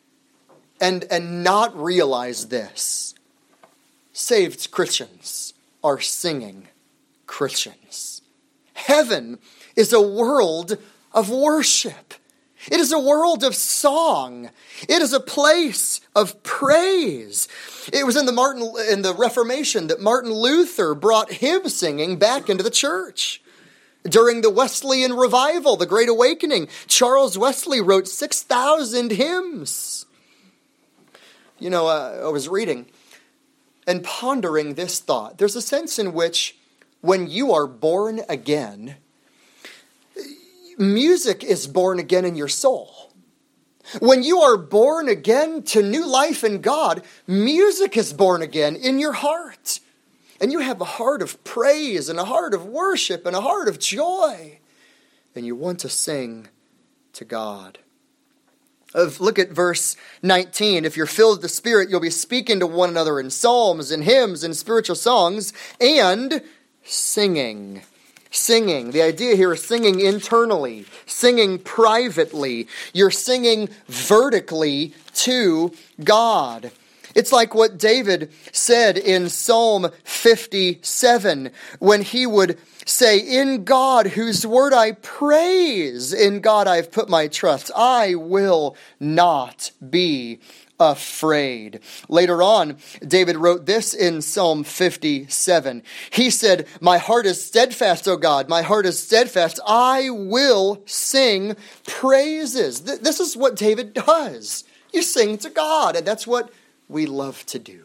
and, and not realize this. Saved Christians are singing Christians. Heaven is a world of worship. It is a world of song. It is a place of praise. It was in the Martin in the Reformation that Martin Luther brought hymn singing back into the church. During the Wesleyan Revival, the Great Awakening, Charles Wesley wrote six thousand hymns. You know, uh, I was reading and pondering this thought. There's a sense in which when you are born again, music is born again in your soul. When you are born again to new life in God, music is born again in your heart. And you have a heart of praise and a heart of worship and a heart of joy. And you want to sing to God. Look at verse nineteen. If you're filled with the Spirit, you'll be speaking to one another in psalms and hymns and spiritual songs and singing. Singing. The idea here is singing internally, singing privately. You're singing vertically to God. It's like what David said in Psalm fifty-seven when he would say, in God, whose word I praise, in God I've put my trust, I will not be afraid. Later on, David wrote this in Psalm fifty-seven. He said, my heart is steadfast, O God, my heart is steadfast. I will sing praises. Th- this is what David does. You sing to God, and that's what we love to do.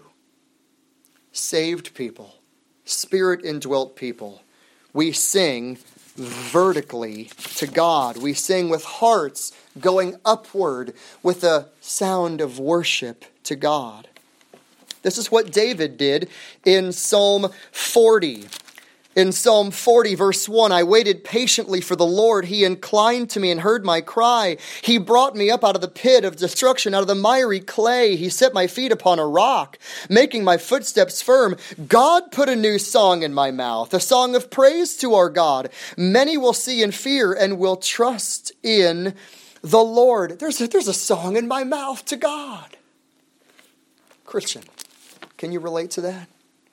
Saved people, Spirit-indwelt people, we sing vertically to God. We sing with hearts going upward with a sound of worship to God. This is what David did in Psalm forty. In Psalm forty, verse one, I waited patiently for the Lord. He inclined to me and heard my cry. He brought me up out of the pit of destruction, out of the miry clay. He set my feet upon a rock, making my footsteps firm. God put a new song in my mouth, a song of praise to our God. Many will see and fear and will trust in the Lord. There's a, there's a song in my mouth to God. Christian, can you relate to that?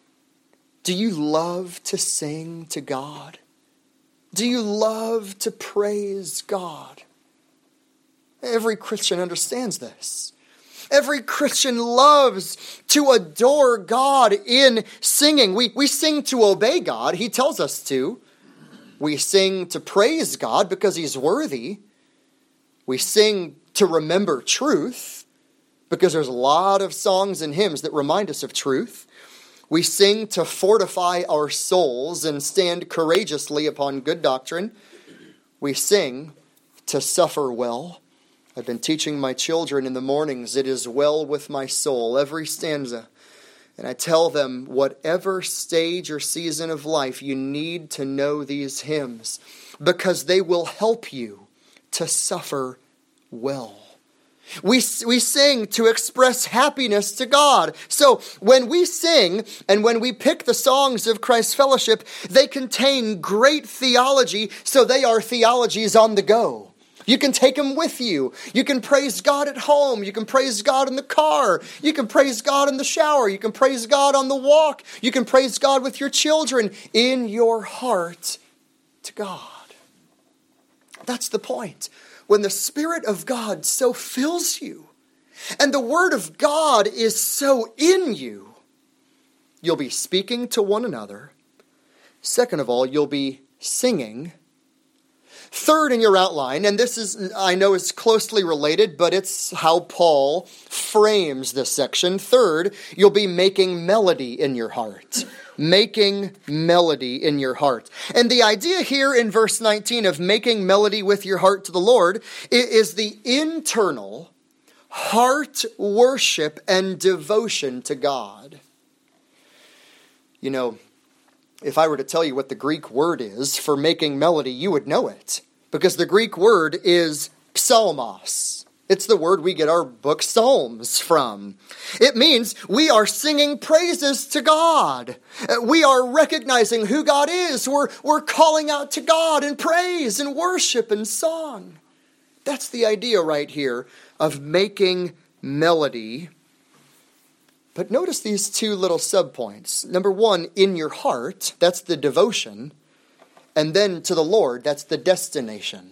Do you love to sing to God? Do you love to praise God? Every Christian understands this. Every Christian loves to adore God in singing. We, we sing to obey God. He tells us to. We sing to praise God because He's worthy. We sing to remember truth because there's a lot of songs and hymns that remind us of truth. We sing to fortify our souls and stand courageously upon good doctrine. We sing to suffer well. I've been teaching my children in the mornings, it is well with my soul, every stanza. And I tell them, whatever stage or season of life, you need to know these hymns because they will help you to suffer well. We, we sing to express happiness to God. So when we sing and when we pick the songs of Christ Fellowship, they contain great theology, so they are theologies on the go. You can take them with you. You can praise God at home. You can praise God in the car. You can praise God in the shower. You can praise God on the walk. You can praise God with your children in your heart to God. That's the point. When the Spirit of God so fills you and the Word of God is so in you, you'll be speaking to one another. Second of all, you'll be singing. Third in your outline, and this is, I know, is closely related, but it's how Paul frames this section. Third, you'll be making melody in your heart. Making melody in your heart. And the idea here in verse nineteen of making melody with your heart to the Lord is the internal heart worship and devotion to God. You know, if I were to tell you what the Greek word is for making melody, you would know it. Because the Greek word is psalmos. It's the word we get our book Psalms from. It means we are singing praises to God. We are recognizing who God is. We're, we're calling out to God in praise and worship and song. That's the idea right here of making melody. But notice these two little subpoints. Number one, in your heart, that's the devotion. And then to the Lord, that's the destination.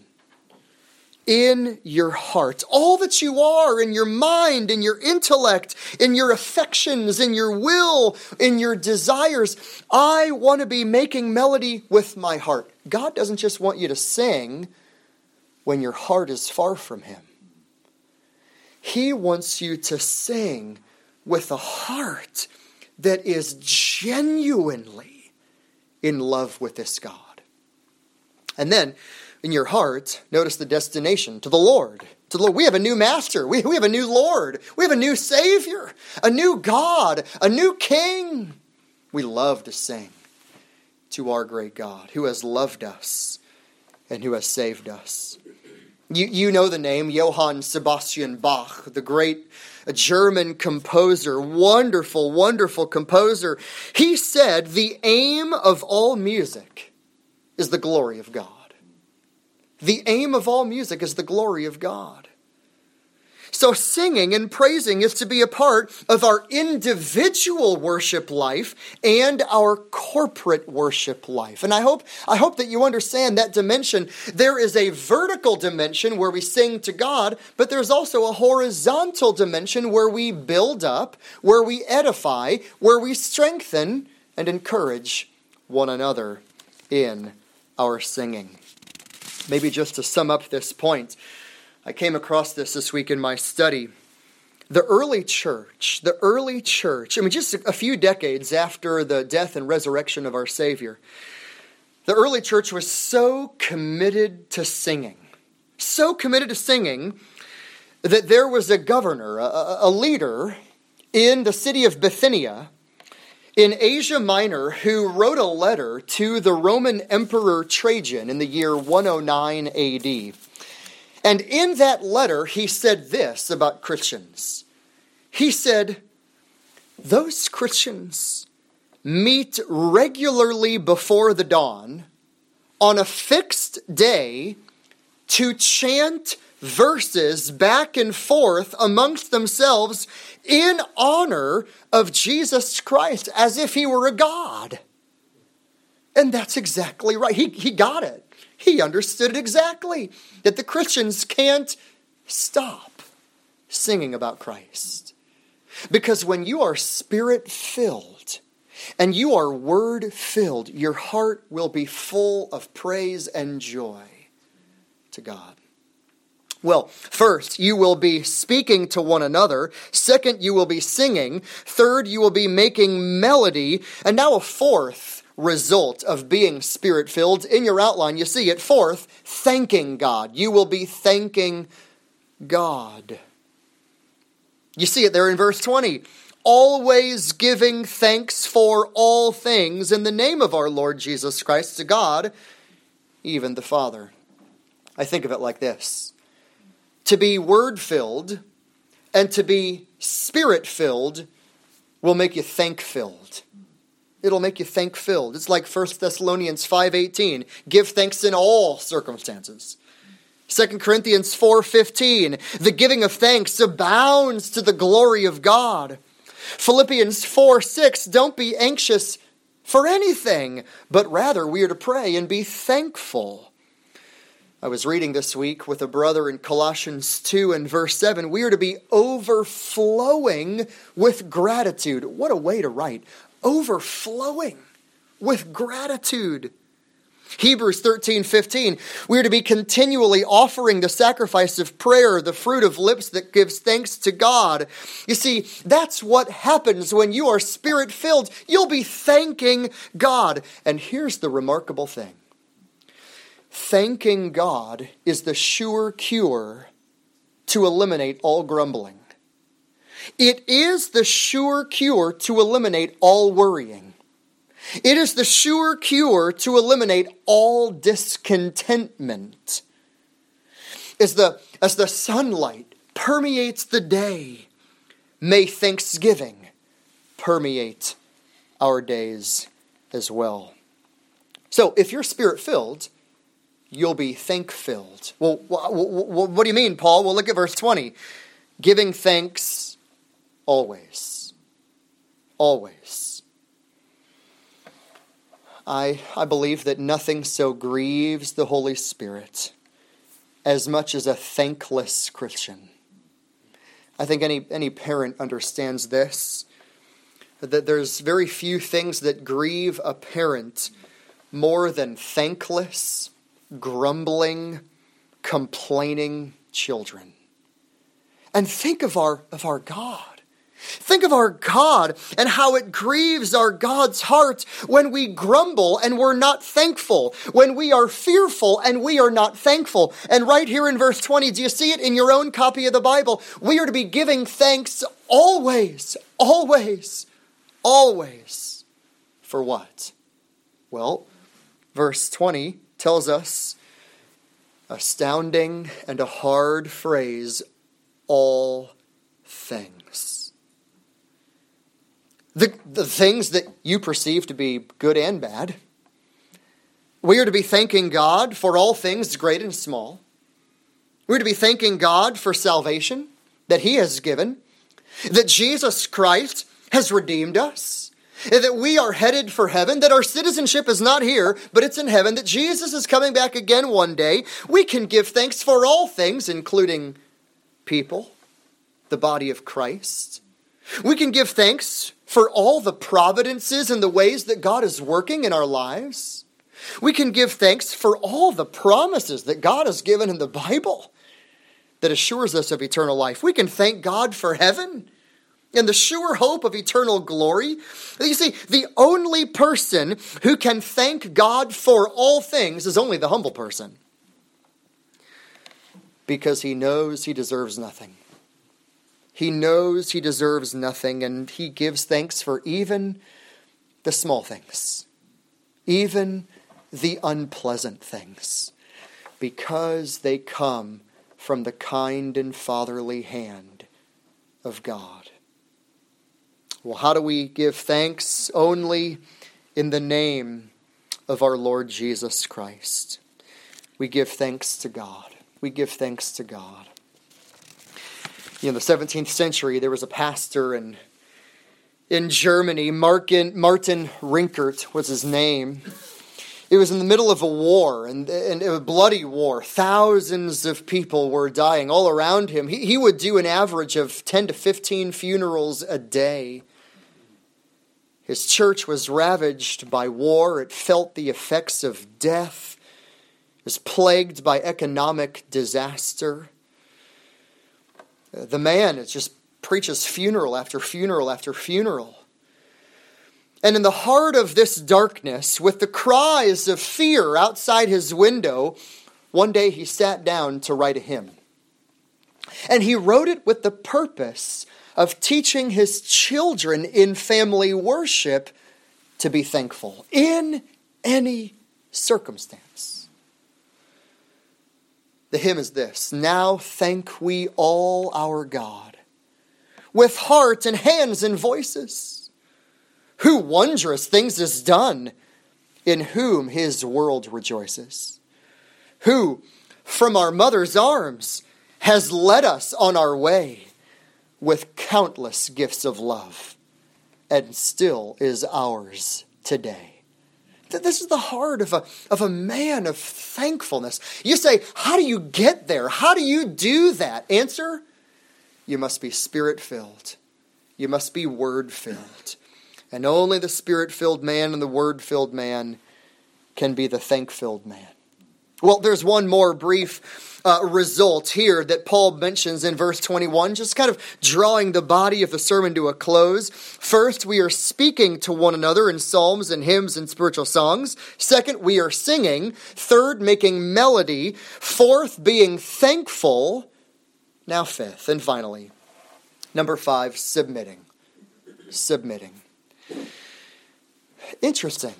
In your heart, all that you are, in your mind, in your intellect, in your affections, in your will, in your desires, I want to be making melody with my heart. God doesn't just want you to sing when your heart is far from Him. He wants you to sing with a heart that is genuinely in love with this God. And then, in your heart, notice the destination, to the Lord. to the Lord. We have a new master. We, we have a new Lord. We have a new Savior, a new God, a new King. We love to sing to our great God who has loved us and who has saved us. You, you know the name, Johann Sebastian Bach, the great German composer, wonderful, wonderful composer. He said, the aim of all music is the glory of God. The aim of all music is the glory of God. So singing and praising is to be a part of our individual worship life and our corporate worship life. And I hope, I hope that you understand that dimension. There is a vertical dimension where we sing to God, but there's also a horizontal dimension where we build up, where we edify, where we strengthen and encourage one another in our singing. Maybe just to sum up this point, I came across this this week in my study. The early church, the early church, I mean, just a few decades after the death and resurrection of our Savior, the early church was so committed to singing, so committed to singing that there was a governor, a, a leader in the city of Bithynia in Asia Minor who wrote a letter to the Roman Emperor Trajan in the year one oh nine A D. And in that letter, he said this about Christians. He said, those Christians meet regularly before the dawn on a fixed day to chant verses back and forth amongst themselves in honor of Jesus Christ as if he were a god. And that's exactly right. He, he got it. He understood it exactly, that the Christians can't stop singing about Christ. Because when you are Spirit-filled and you are Word-filled, your heart will be full of praise and joy to God. Well, first, you will be speaking to one another. Second, you will be singing. Third, you will be making melody. And now a fourth result of being Spirit-filled. In your outline, you see it. Fourth, thanking God. You will be thanking God. You see it there in verse twenty. Always giving thanks for all things in the name of our Lord Jesus Christ to God, even the Father. I think of it like this. To be Word-filled and to be Spirit-filled will make you thank-filled. It'll make you thank-filled. It's like First Thessalonians five eighteen. Give thanks in all circumstances. Second Corinthians four fifteen. The giving of thanks abounds to the glory of God. Philippians four six. Don't be anxious for anything, but rather we are to pray and be thankful. I was reading this week with a brother in Colossians two and verse seven. We are to be overflowing with gratitude. What a way to write. Overflowing with gratitude. Hebrews thirteen fifteen. We are to be continually offering the sacrifice of prayer, the fruit of lips that gives thanks to God. You see, that's what happens when you are Spirit-filled. You'll be thanking God. And here's the remarkable thing. Thanking God is the sure cure to eliminate all grumbling. It is the sure cure to eliminate all worrying. It is the sure cure to eliminate all discontentment. As the, as the sunlight permeates the day, may thanksgiving permeate our days as well. So if you're Spirit-filled, you'll be thank-filled. Well, what do you mean, Paul? Well, look at verse twenty. Giving thanks always. Always. I, I believe that nothing so grieves the Holy Spirit as much as a thankless Christian. I think any, any parent understands this, that there's very few things that grieve a parent more than thankless, grumbling, complaining children. And think of our, of our God. Think of our God and how it grieves our God's heart when we grumble and we're not thankful, when we are fearful and we are not thankful. And right here in verse twenty, do you see it in your own copy of the Bible? We are to be giving thanks always, always, always. For what? Well, verse twenty tells us, astounding and a hard phrase, all things. The, the things that you perceive to be good and bad. We are to be thanking God for all things great and small. We're to be thanking God for salvation that He has given, that Jesus Christ has redeemed us, that we are headed for heaven, that our citizenship is not here, but it's in heaven, that Jesus is coming back again one day. We can give thanks for all things, including people, the body of Christ. We can give thanks for all the providences and the ways that God is working in our lives. We can give thanks for all the promises that God has given in the Bible that assures us of eternal life. We can thank God for heaven and the sure hope of eternal glory. You see, the only person who can thank God for all things is only the humble person, because he knows he deserves nothing. He knows he deserves nothing, and he gives thanks for even the small things, even the unpleasant things, because they come from the kind and fatherly hand of God. Well, how do we give thanks? Only in the name of our Lord Jesus Christ. We give thanks to God. We give thanks to God. In the seventeenth century, there was a pastor in, in Germany, Martin, Martin Rinkert was his name. It was in the middle of a war, and, and a bloody war. Thousands of people were dying all around him. He, he would do an average of ten to fifteen funerals a day. His church was ravaged by war. It felt the effects of death. It was plagued by economic disaster. The man it just preaches funeral after funeral after funeral. And in the heart of this darkness, with the cries of fear outside his window, one day he sat down to write a hymn. And he wrote it with the purpose of teaching his children in family worship to be thankful in any circumstance. The hymn is this: now thank we all our God, with heart and hands and voices, who wondrous things has done, in whom his world rejoices, who from our mother's arms has led us on our way with countless gifts of love, and still is ours today. This is the heart of a, of a man of thankfulness. You say, how do you get there? How do you do that? Answer, you must be Spirit-filled. You must be Word-filled. And only the Spirit-filled man and the Word-filled man can be the thank-filled man. Well, there's one more brief uh, result here that Paul mentions in verse twenty-one, just kind of drawing the body of the sermon to a close. First, we are speaking to one another in psalms and hymns and spiritual songs. Second, we are singing. Third, making melody. Fourth, being thankful. Now fifth, and finally, number five, submitting. Submitting. Interesting.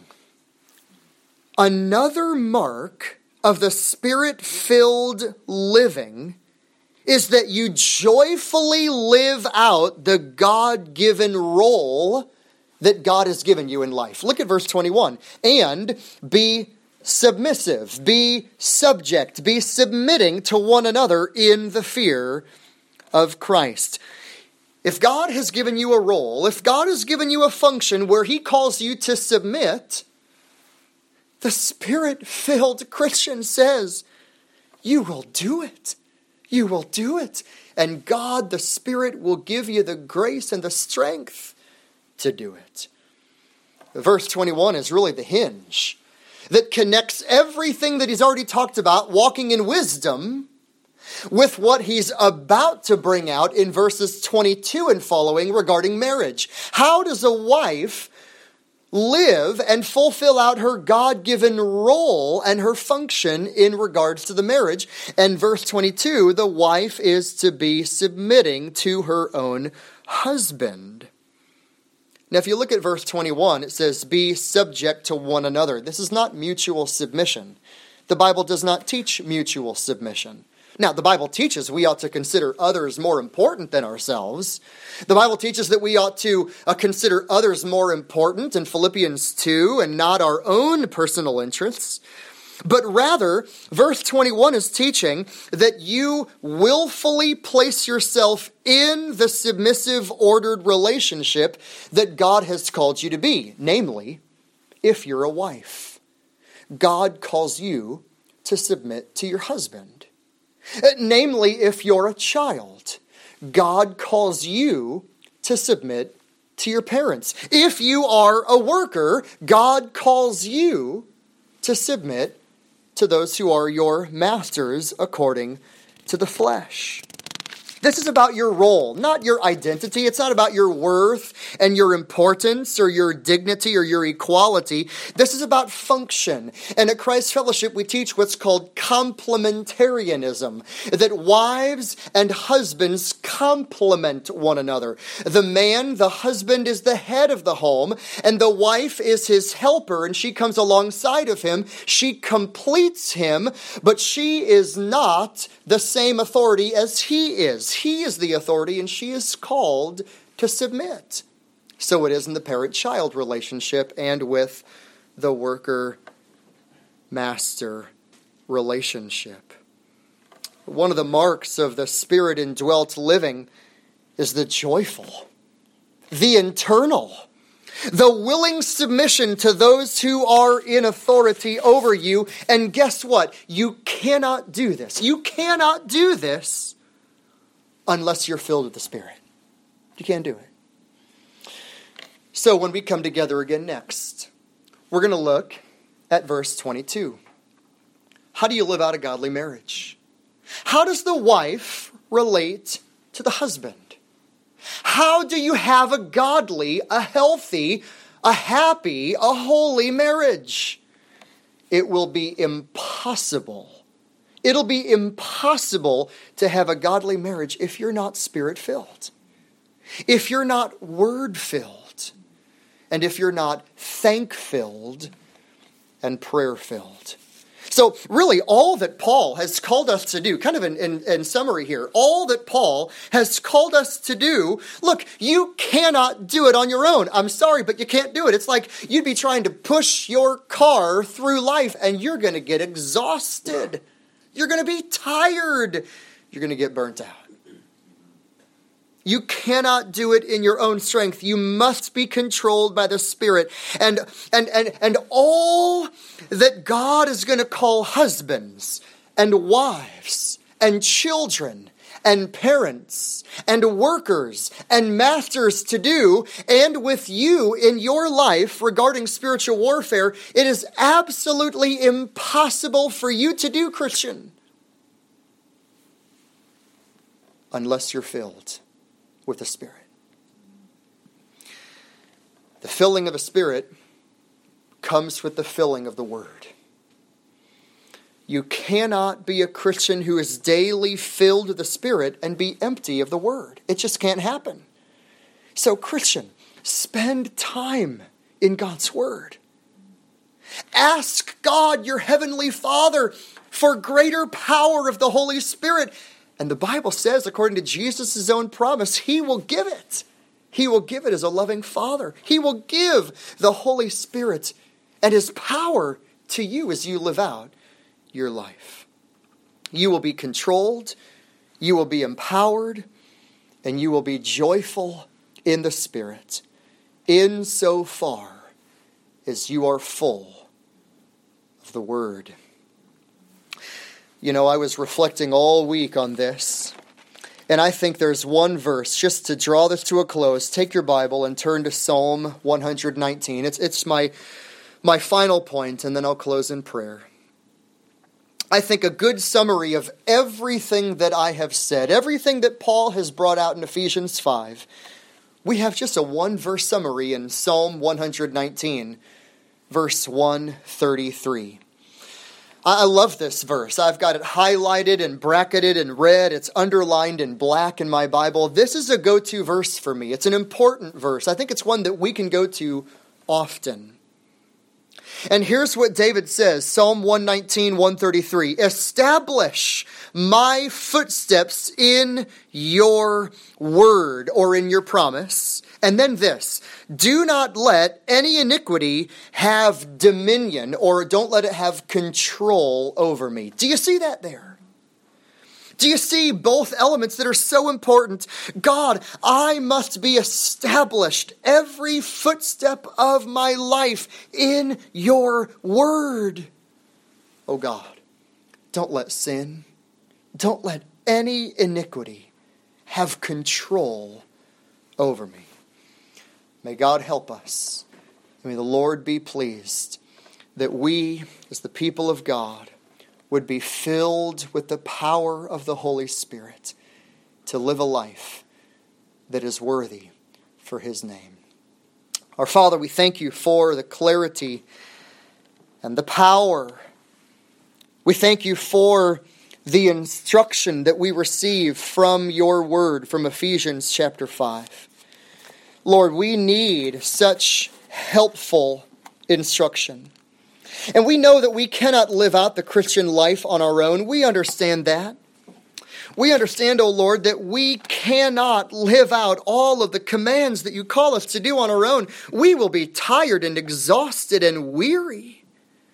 Another mark of the Spirit-filled living is that you joyfully live out the God-given role that God has given you in life. Look at verse twenty-one. And be submissive, be subject, be submitting to one another in the fear of Christ. If God has given you a role, if God has given you a function where He calls you to submit, the Spirit-filled Christian says, you will do it. You will do it. And God, the Spirit, will give you the grace and the strength to do it. Verse twenty-one is really the hinge that connects everything that he's already talked about, walking in wisdom, with what he's about to bring out in verses twenty-two and following regarding marriage. How does a wife live and fulfill out her God-given role and her function in regards to the marriage? And verse twenty-two, the wife is to be submitting to her own husband. Now, if you look at verse twenty-one, it says, be subject to one another. This is not mutual submission. The Bible does not teach mutual submission. Now, the Bible teaches we ought to consider others more important than ourselves. The Bible teaches that we ought to uh, consider others more important in Philippians two and not our own personal interests. But rather, verse twenty-one is teaching that you willfully place yourself in the submissive, ordered relationship that God has called you to be. Namely, if you're a wife, God calls you to submit to your husband. Namely, if you're a child, God calls you to submit to your parents. If you are a worker, God calls you to submit to those who are your masters according to the flesh. This is about your role, not your identity. It's not about your worth and your importance or your dignity or your equality. This is about function. And at Christ Fellowship, we teach what's called complementarianism, that wives and husbands complement one another. The man, the husband, is the head of the home, and the wife is his helper, and she comes alongside of him. She completes him, but she is not the same authority as he is. He is the authority, and she is called to submit. So it is in the parent-child relationship and with the worker-master relationship. One of the marks of the Spirit-indwelt living is the joyful, the internal, the willing submission to those who are in authority over you. And guess what? You cannot do this. You cannot do this unless you're filled with the Spirit. You can't do it. So when we come together again next, we're going to look at verse twenty-two. How do you live out a godly marriage? How does the wife relate to the husband? How do you have a godly, a healthy, a happy, a holy marriage? It will be impossible. It'll be impossible to have a godly marriage if you're not Spirit-filled, if you're not Word-filled, and if you're not thank-filled and prayer-filled. So really, all that Paul has called us to do, kind of in, in, in summary here, all that Paul has called us to do, look, you cannot do it on your own. I'm sorry, but you can't do it. It's like you'd be trying to push your car through life, and you're going to get exhausted. You're going to be tired. You're going to get burnt out. You cannot do it in your own strength. You must be controlled by the Spirit. And, and, and, and all that God is going to call husbands and wives and children and parents and workers and masters to do, and with you in your life regarding spiritual warfare, it is absolutely impossible for you to do, Christian, unless you're filled with the Spirit. The filling of the Spirit comes with the filling of the Word. You cannot be a Christian who is daily filled with the Spirit and be empty of the Word. It just can't happen. So, Christian, spend time in God's Word. Ask God, your Heavenly Father, for greater power of the Holy Spirit. And the Bible says, according to Jesus' own promise, He will give it. He will give it as a loving Father. He will give the Holy Spirit and His power to you as you live out your life. You will be controlled, you will be empowered, and you will be joyful in the Spirit, insofar as you are full of the Word. You know, I was reflecting all week on this, and I think there's one verse, just to draw this to a close. Take your Bible and turn to Psalm one nineteen. It's, it's my, my final point, and then I'll close in prayer. I think, a good summary of everything that I have said, everything that Paul has brought out in Ephesians five. We have just a one-verse summary in Psalm one nineteen, verse one thirty-three. I love this verse. I've got it highlighted and bracketed and red. It's underlined in black in my Bible. This is a go-to verse for me. It's an important verse. I think it's one that we can go to often. And here's what David says, Psalm one nineteen, one thirty-three. Establish my footsteps in your word, or in your promise. And then this, do not let any iniquity have dominion, or don't let it have control over me. Do you see that there? Do you see both elements that are so important? God, I must be established every footstep of my life in your word. Oh God, don't let sin, don't let any iniquity have control over me. May God help us. May the Lord be pleased that we, as the people of God, would be filled with the power of the Holy Spirit to live a life that is worthy for His name. Our Father, we thank you for the clarity and the power. We thank you for the instruction that we receive from your word, from Ephesians chapter five. Lord, we need such helpful instruction. And we know that we cannot live out the Christian life on our own. We understand that. We understand, O Lord, that we cannot live out all of the commands that you call us to do on our own. We will be tired and exhausted and weary.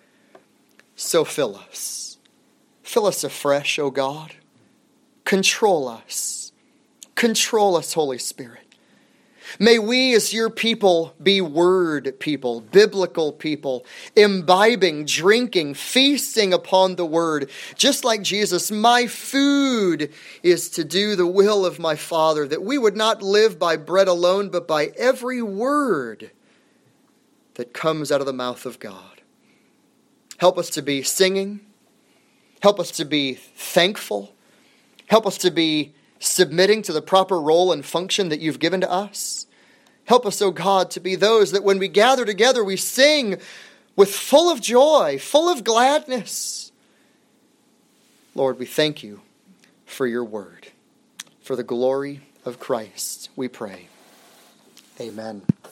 So fill us. Fill us afresh, O God. Control us. Control us, Holy Spirit. May we as your people be word people, biblical people, imbibing, drinking, feasting upon the word. Just like Jesus, my food is to do the will of my Father, that we would not live by bread alone, but by every word that comes out of the mouth of God. Help us to be singing. Help us to be thankful. Help us to be submitting to the proper role and function that you've given to us. Help us, O God, to be those that when we gather together, we sing with full of joy, full of gladness. Lord, we thank you for your word. For the glory of Christ, we pray. Amen.